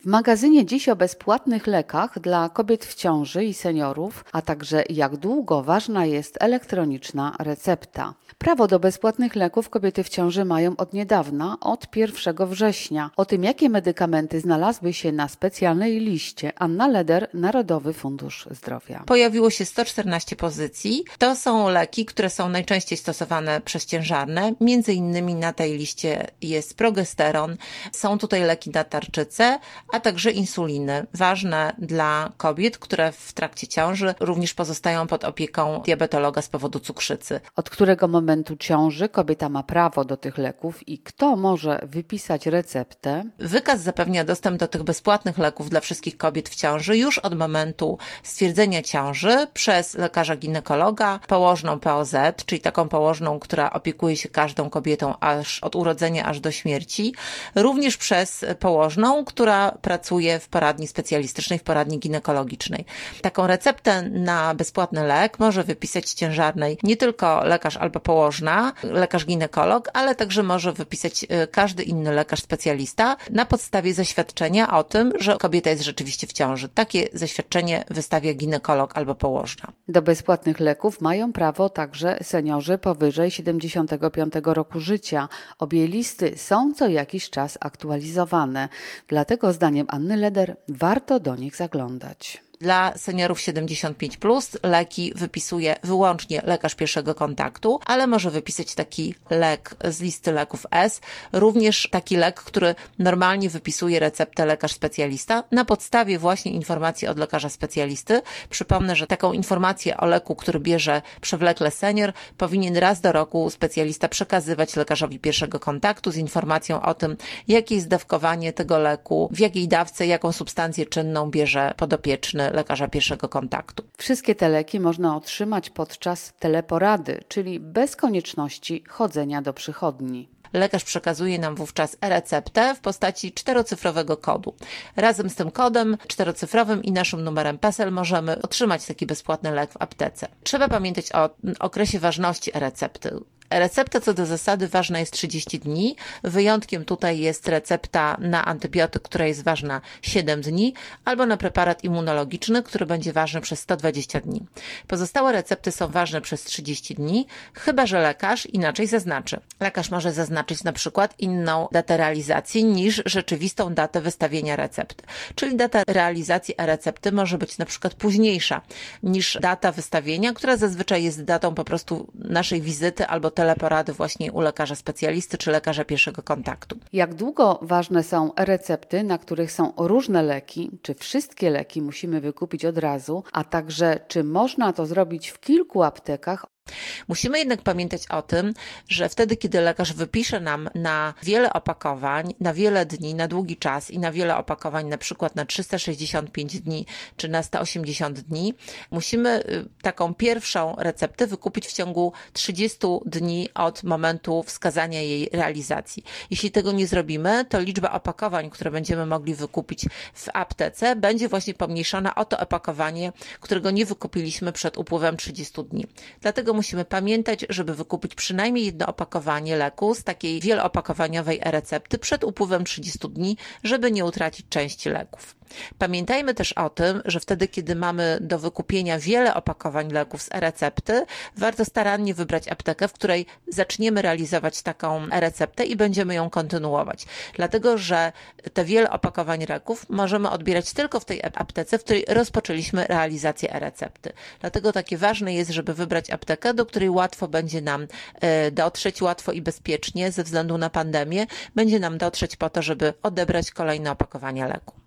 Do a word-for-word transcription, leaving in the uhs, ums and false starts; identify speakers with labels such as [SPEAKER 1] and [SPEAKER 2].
[SPEAKER 1] W magazynie dziś o bezpłatnych lekach dla kobiet w ciąży i seniorów, a także jak długo ważna jest elektroniczna recepta. Prawo do bezpłatnych leków kobiety w ciąży mają od niedawna, od pierwszego września. O tym, jakie medykamenty znalazły się na specjalnej liście, Anna Leder, Narodowy Fundusz Zdrowia.
[SPEAKER 2] Pojawiło się sto czternaście pozycji. To są leki, które są najczęściej stosowane przez ciężarne. Między innymi na tej liście jest progesteron. Są tutaj leki na tarczycę, a także insuliny. Ważne dla kobiet, które w trakcie ciąży również pozostają pod opieką diabetologa z powodu cukrzycy.
[SPEAKER 1] Od którego momentu ciąży kobieta ma prawo do tych leków i kto może wypisać receptę?
[SPEAKER 2] Wykaz zapewnia dostęp do tych bezpłatnych leków dla wszystkich kobiet w ciąży już od momentu stwierdzenia ciąży przez lekarza ginekologa, położną P O Z, czyli taką położną, która opiekuje się każdą kobietą aż od urodzenia aż do śmierci, również przez położną, która pracuje w poradni specjalistycznej, w poradni ginekologicznej. Taką receptę na bezpłatny lek może wypisać ciężarnej nie tylko lekarz albo położna, lekarz ginekolog, ale także może wypisać każdy inny lekarz specjalista na podstawie zaświadczenia o tym, że kobieta jest rzeczywiście w ciąży. Takie zaświadczenie wystawia ginekolog albo położna.
[SPEAKER 1] Do bezpłatnych leków mają prawo także seniorzy powyżej siedemdziesiątego piątego roku życia. Obie listy są co jakiś czas aktualizowane. Dlatego zdaniem Anny Leder warto do nich zaglądać.
[SPEAKER 2] Dla seniorów siedemdziesiąt pięć plus leki wypisuje wyłącznie lekarz pierwszego kontaktu, ale może wypisać taki lek z listy leków S, również taki lek, który normalnie wypisuje receptę lekarz specjalista na podstawie właśnie informacji od lekarza specjalisty. Przypomnę, że taką informację o leku, który bierze przewlekle senior, powinien raz do roku specjalista przekazywać lekarzowi pierwszego kontaktu z informacją o tym, jakie jest dawkowanie tego leku, w jakiej dawce, jaką substancję czynną bierze podopieczny lekarza pierwszego kontaktu.
[SPEAKER 1] Wszystkie te leki można otrzymać podczas teleporady, czyli bez konieczności chodzenia do przychodni.
[SPEAKER 2] Lekarz przekazuje nam wówczas e-receptę w postaci czterocyfrowego kodu. Razem z tym kodem czterocyfrowym i naszym numerem PESEL możemy otrzymać taki bezpłatny lek w aptece. Trzeba pamiętać o okresie ważności e-recepty. Recepta co do zasady ważna jest trzydzieści dni. Wyjątkiem tutaj jest recepta na antybiotyk, która jest ważna siedem dni, albo na preparat immunologiczny, który będzie ważny przez sto dwadzieścia dni. Pozostałe recepty są ważne przez trzydzieści dni, chyba że lekarz inaczej zaznaczy. Lekarz może zaznaczyć na przykład inną datę realizacji niż rzeczywistą datę wystawienia recepty. Czyli data realizacji e-recepty może być na przykład późniejsza niż data wystawienia, która zazwyczaj jest datą po prostu naszej wizyty albo teleporady właśnie u lekarza specjalisty czy lekarza pierwszego kontaktu.
[SPEAKER 1] Jak długo ważne są recepty, na których są różne leki? Czy wszystkie leki musimy wykupić od razu? A także czy można to zrobić w kilku aptekach?
[SPEAKER 2] Musimy jednak pamiętać o tym, że wtedy, kiedy lekarz wypisze nam na wiele opakowań, na wiele dni, na długi czas i na wiele opakowań, na przykład na trzysta sześćdziesiąt pięć dni czy na sto osiemdziesiąt dni, musimy taką pierwszą receptę wykupić w ciągu trzydziestu dni od momentu wskazania jej realizacji. Jeśli tego nie zrobimy, to liczba opakowań, które będziemy mogli wykupić w aptece, będzie właśnie pomniejszona o to opakowanie, którego nie wykupiliśmy przed upływem trzydziestu dni. Dlatego musimy pamiętać, żeby wykupić przynajmniej jedno opakowanie leku z takiej wieloopakowaniowej e-recepty przed upływem trzydziestu dni, żeby nie utracić części leków. Pamiętajmy też o tym, że wtedy, kiedy mamy do wykupienia wiele opakowań leków z e-recepty, warto starannie wybrać aptekę, w której zaczniemy realizować taką e-receptę i będziemy ją kontynuować. Dlatego, że te wiele opakowań leków możemy odbierać tylko w tej aptece, w której rozpoczęliśmy realizację e-recepty. Dlatego takie ważne jest, żeby wybrać aptekę, do której łatwo będzie nam dotrzeć, łatwo i bezpiecznie, ze względu na pandemię, będzie nam dotrzeć po to, żeby odebrać kolejne opakowania leku.